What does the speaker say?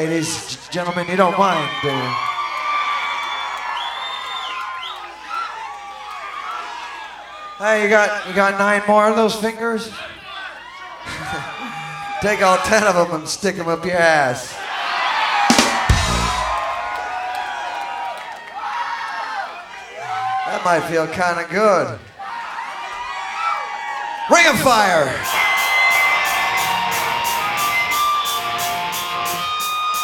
Ladies, gentlemen, you don't mind, do you? Hey, you got 9 more of those fingers? Take all 10 of them and stick them up your ass. That might feel kind of good. Ring of Fire!